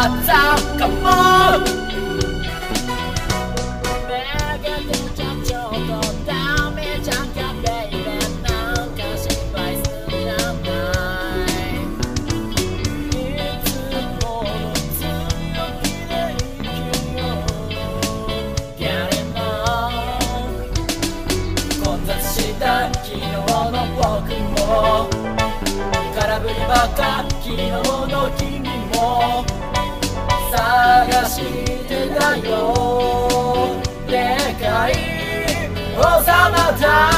ったかも。めげてちゃちょっとダメじゃんかベイベー、なんか心配するじゃない。いつもの強気で生きよう。Get it on。混雑した昨日の僕も空振りばっか昨日の君も探してたよ。でかい王様だ